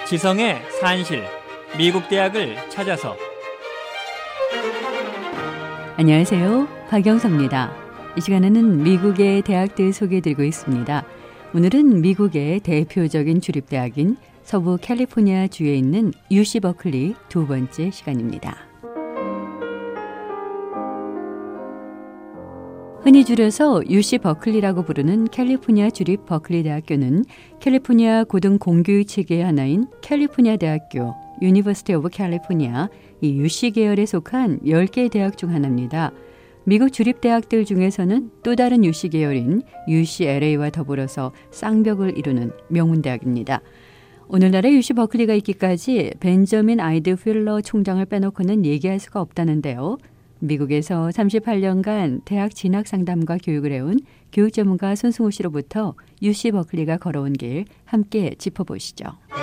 지성의 산실, 미국 대학을 찾아서. 안녕하세요. 박영서입니다. 이 시간에는 미국의 대학들 소개해드리고 있습니다. 오늘은 미국의 대표적인 주립대학인 서부 캘리포니아 주에 있는 UC 버클리 두 번째 시간입니다. 흔히 줄여서 UC 버클리라고 부르는 캘리포니아 주립 버클리 대학교는 캘리포니아 고등 공교육 체계의 하나인 캘리포니아 대학교, 유니버시티 오브 캘리포니아, 이 UC 계열에 속한 10개 대학 중 하나입니다. 미국 주립대학들 중에서는 또 다른 UC 계열인 UCLA와 더불어서 쌍벽을 이루는 명문대학입니다. 오늘날의 UC 버클리가 있기까지 벤저민 아이드 휠러 총장을 빼놓고는 얘기할 수가 없다는데요. 미국에서 38년간 대학 진학 상담과 교육을 해온 교육 전문가 손승우 씨로부터 UC 버클리가 걸어온 길 함께 짚어보시죠.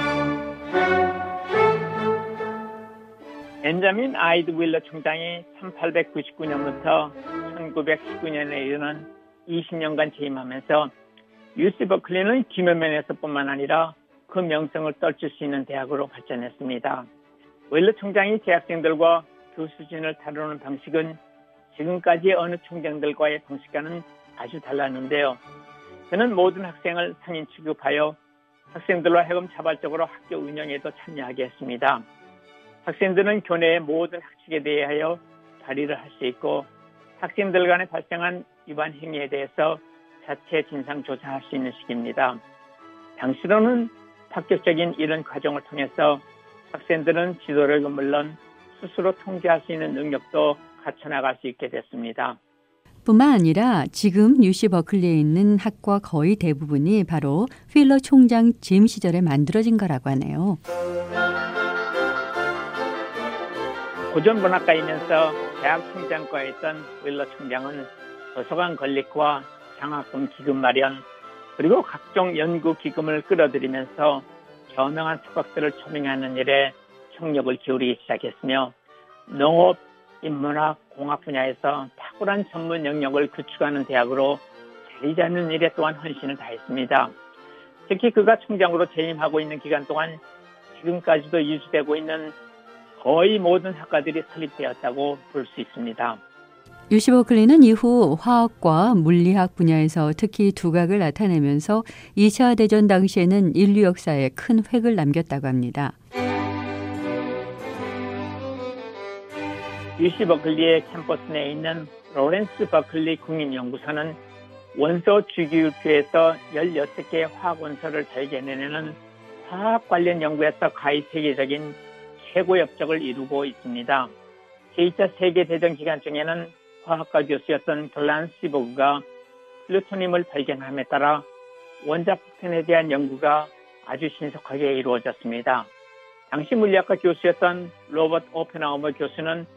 벤자민 아이드 휠러 총장이 1899년부터 1919년에 이르는 20년간 재임하면서 UC 버클리는 기묘면에서뿐만 아니라 그 명성을 떨칠 수 있는 대학으로 발전했습니다. 휠러 총장이 재학생들과 교수진을 다루는 방식은 지금까지 어느 총장들과의 방식과는 아주 달랐는데요. 그는 모든 학생을 상인 취급하여 학생들로 하여금 자발적으로 학교 운영에도 참여하게 했습니다. 학생들은 교내의 모든 학칙에 대하여 발의를 할 수 있고 학생들 간에 발생한 위반 행위에 대해서 자체 진상조사할 수 있는 시기입니다. 당시로는 파격적인 이런 과정을 통해서 학생들은 지도력은 물론 스스로 통제할 수 있는 능력도 갖춰나갈 수 있게 됐습니다. 뿐만 아니라 지금 UC 버클리에 있는 학과 거의 대부분이 바로 휠러 총장 재임 시절에 만들어진 거라고 하네요. 고전문학가이면서 대학 총장과에 있던 휠러 총장은 도서관 건립과 장학금 기금 마련 그리고 각종 연구 기금을 끌어들이면서 저명한 석학들을 초빙하는 일에 총력을 기울이기 시작했으며 농업, 인문학, 공학 분야에서 탁월한 전문 영역을 구축하는 대학으로 자리 잡는 일에 또한 헌신을 다했습니다. 특히 그가 총장으로 재임하고 있는 기간 동안 지금까지도 유지되고 있는 거의 모든 학과들이 설립되었다고 볼 수 있습니다. UC 버클리는 이후 화학과 물리학 분야에서 특히 두각을 나타내면서 2차 대전 당시에는 인류 역사에 큰 획을 남겼다고 합니다. UC 버클리의 캠퍼스 내에 있는 로렌스 버클리 국립연구소는 원소 주기율표에서 16개의 화학 원소를 발견해내는 화학 관련 연구에서 가히 세계적인 최고 업적을 이루고 있습니다. 제2차 세계대전 기간 중에는 화학과 교수였던 글란 시보그가 플루토늄을 발견함에 따라 원자폭탄에 대한 연구가 아주 신속하게 이루어졌습니다. 당시 물리학과 교수였던 로버트 오펜하우머 교수는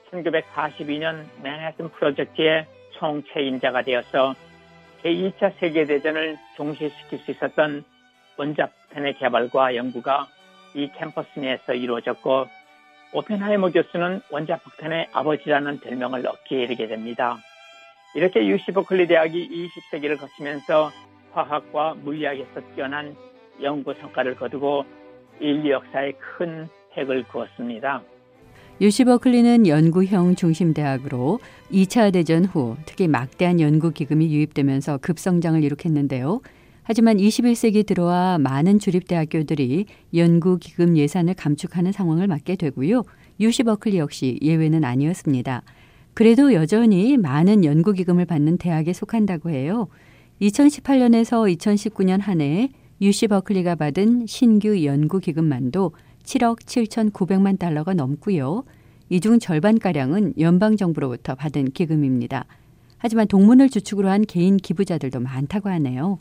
1942년 맨해튼 프로젝트의 총책임자가 되어서 제2차 세계대전을 종식시킬 수 있었던 원자폭탄의 개발과 연구가 이 캠퍼스 내에서 이루어졌고 오펜하이머 교수는 원자폭탄의 아버지라는 별명을 얻게 이르게 됩니다. 이렇게 UC 버클리 대학이 20세기를 거치면서 화학과 물리학에서 뛰어난 연구 성과를 거두고 인류 역사에 큰 획을 그었습니다. UC 버클리는 연구형 중심 대학으로 2차 대전 후 특히 막대한 연구 기금이 유입되면서 급성장을 이룩했는데요. 하지만 21세기 들어와 많은 주립대학교들이 연구 기금 예산을 감축하는 상황을 맞게 되고요. UC 버클리 역시 예외는 아니었습니다. 그래도 여전히 많은 연구 기금을 받는 대학에 속한다고 해요. 2018년에서 2019년 한 해에 UC 버클리가 받은 신규 연구 기금만도 7억 7,900만 달러가 넘고요. 이 중 절반가량은 연방정부로부터 받은 기금입니다. 하지만 동문을 주축으로 한 개인 기부자들도 많다고 하네요.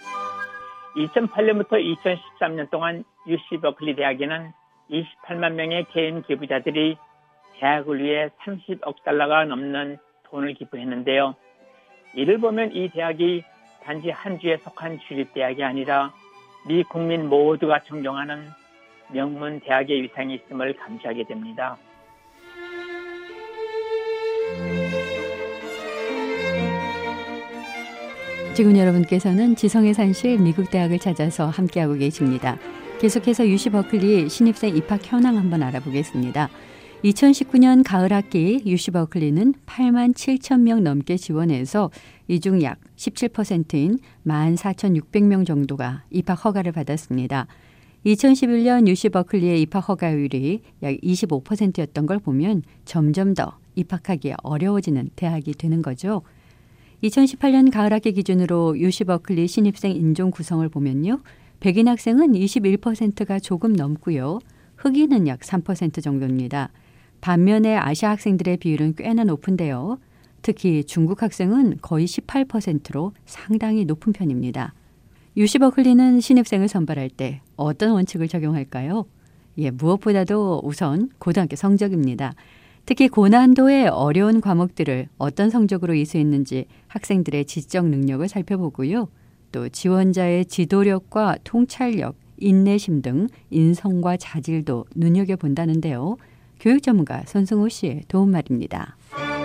2008년부터 2013년 동안 UC 버클리 대학에는 28만 명의 개인 기부자들이 대학을 위해 30억 달러가 넘는 돈을 기부했는데요. 이를 보면 이 대학이 단지 한 주에 속한 주립대학이 아니라 미 국민 모두가 존경하는 명문 대학의 위상이 있음을 감지하게 됩니다. 지금 여러분께서는 지성의 산실 미국 대학을 찾아서 함께하고 계십니다. 계속해서 UC 버클리 신입생 입학 현황 한번 알아보겠습니다. 2019년 가을 학기 UC 버클리는 8만 7천 명 넘게 지원해서 이 중 약 17%인 14,600명 정도가 입학 허가를 받았습니다. 2011년 UC 버클리의 입학 허가율이 약 25%였던 걸 보면 점점 더 입학하기 어려워지는 대학이 되는 거죠. 2018년 가을 학기 기준으로 UC 버클리 신입생 인종 구성을 보면요. 백인 학생은 21%가 조금 넘고요. 흑인은 약 3% 정도입니다. 반면에 아시아 학생들의 비율은 꽤나 높은데요. 특히 중국 학생은 거의 18%로 상당히 높은 편입니다. UC 버클리는 신입생을 선발할 때 어떤 원칙을 적용할까요? 무엇보다도 우선 고등학교 성적입니다. 특히 고난도의 어려운 과목들을 어떤 성적으로 이수했는지 학생들의 지적 능력을 살펴보고요. 또 지원자의 지도력과 통찰력, 인내심 등 인성과 자질도 눈여겨본다는데요. 교육 전문가 손승호 씨의 도움말입니다.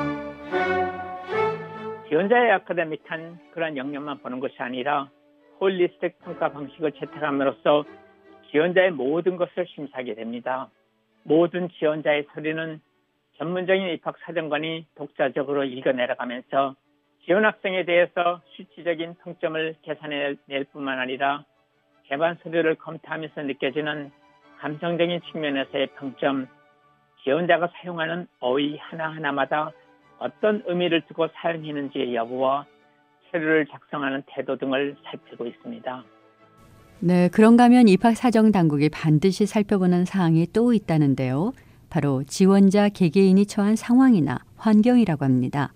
지원자의 아카데믹한 그런 영역만 보는 것이 아니라 홀리스틱 평가 방식을 채택함으로써 지원자의 모든 것을 심사하게 됩니다. 모든 지원자의 서류는 전문적인 입학사정관이 독자적으로 읽어내려가면서 지원 학생에 대해서 수치적인 평점을 계산해낼 뿐만 아니라 개반 서류를 검토하면서 느껴지는 감성적인 측면에서의 평점, 지원자가 사용하는 어휘 하나하나마다 어떤 의미를 두고 사용했는지의 여부와 서류를 작성하는 태도 등을 살피고 있습니다. 네, 그런가 하면 입학사정당국이 반드시 살펴보는 사항이 또 있다는데요. 바로 지원자 개개인이 처한 상황이나 환경이라고 합니다.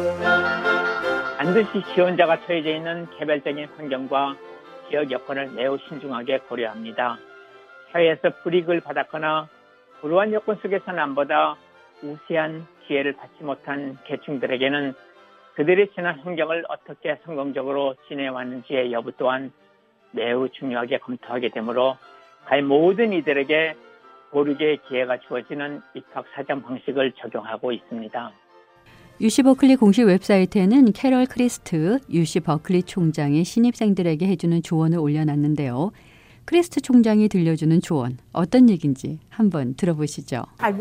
반드시 지원자가 처해져 있는 개별적인 환경과 지역 여건을 매우 신중하게 고려합니다. 사회에서 불이익을 받았거나 불우한 여건 속에서 남보다 우세한 기회를 받지 못한 계층들에게는 그들의 지난 환경을 어떻게 성공적으로 지내왔는지의 여부 또한 매우 중요하게 검토하게 되므로 거의 모든 이들에게 고르게 기회가 주어지는 입학 사정 방식을 적용하고 있습니다. UC 버클리 공식 웹사이트에는 캐럴 크리스트 UC 버클리 총장이 신입생들에게 해주는 조언을 올려놨는데요. 크리스트 총장이 들려주는 조언, 어떤 얘기인지 한번 들어보시죠.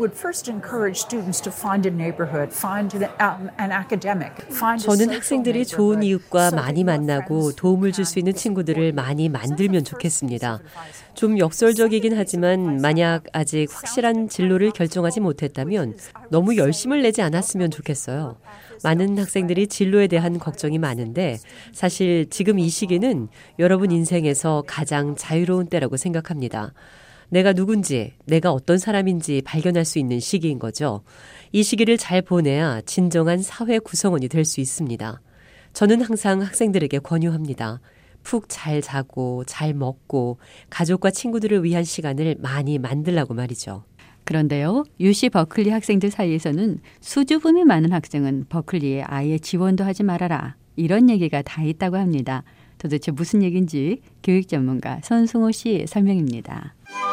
저는 학생들이 좋은 이웃과 많이 만나고 도움을 줄 수 있는 친구들을 많이 만들면 좋겠습니다. 좀 역설적이긴 하지만 만약 아직 확실한 진로를 결정하지 못했다면 너무 열심을 내지 않았으면 좋겠어요. 많은 학생들이 진로에 대한 걱정이 많은데 사실 지금 이 시기는 여러분 인생에서 가장 자유로운 때라고 생각합니다. 내가 누군지, 내가 어떤 사람인지 발견할 수 있는 시기인 거죠. 이 시기를 잘 보내야 진정한 사회 구성원이 될 수 있습니다. 저는 항상 학생들에게 권유합니다. 푹 잘 자고 잘 먹고 가족과 친구들을 위한 시간을 많이 만들라고 말이죠. 그런데요, UC 버클리 학생들 사이에서는 수줍음이 많은 학생은 버클리에 아예 지원도 하지 말아라. 이런 얘기가 다 있다고 합니다. 도대체 무슨 얘기인지 교육 전문가 손승호 씨 설명입니다.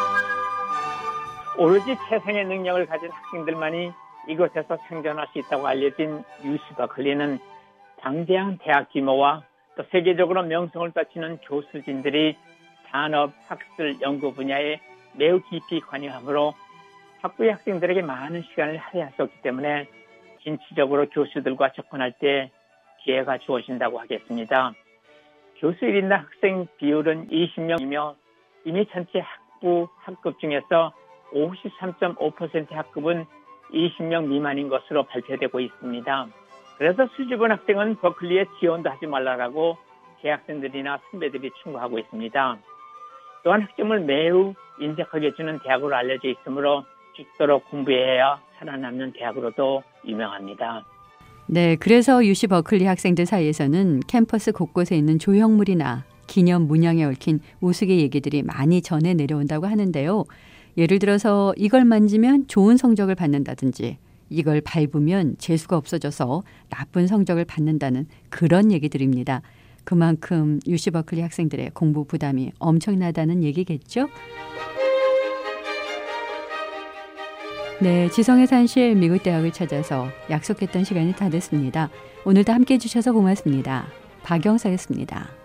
오로지 최상의 능력을 가진 학생들만이 이곳에서 생존할 수 있다고 알려진 UC 버클리는 방대한 대학 규모와 또 세계적으로 명성을 떨치는 교수진들이 산업, 학술, 연구 분야에 매우 깊이 관여하므로 학부의 학생들에게 많은 시간을 할애할 수 없기 때문에 진취적으로 교수들과 접근할 때 기회가 주어진다고 하겠습니다. 교수 1인당 학생 비율은 20명이며 이미 전체 학부 학급 중에서 53.5%의 학급은 20명 미만인 것으로 발표되고 있습니다. 그래서 수줍은 학생은 버클리에 지원도 하지 말라라고 재학생들이나 선배들이 충고하고 있습니다. 또한 학점을 매우 인색하게 주는 대학으로 알려져 있으므로 죽도록 공부해야 살아남는 대학으로도 유명합니다. 네, 그래서 UC 버클리 학생들 사이에서는 캠퍼스 곳곳에 있는 조형물이나 기념 문양에 얽힌 우스개 얘기들이 많이 전해 내려온다고 하는데요. 예를 들어서 이걸 만지면 좋은 성적을 받는다든지 이걸 밟으면 재수가 없어져서 나쁜 성적을 받는다는 그런 얘기들입니다. 그만큼 UC 버클리 학생들의 공부 부담이 엄청나다는 얘기겠죠? 네, 지성의 산실 미국 대학을 찾아서 약속했던 시간이 다 됐습니다. 오늘도 함께해 주셔서 고맙습니다. 박영서였습니다.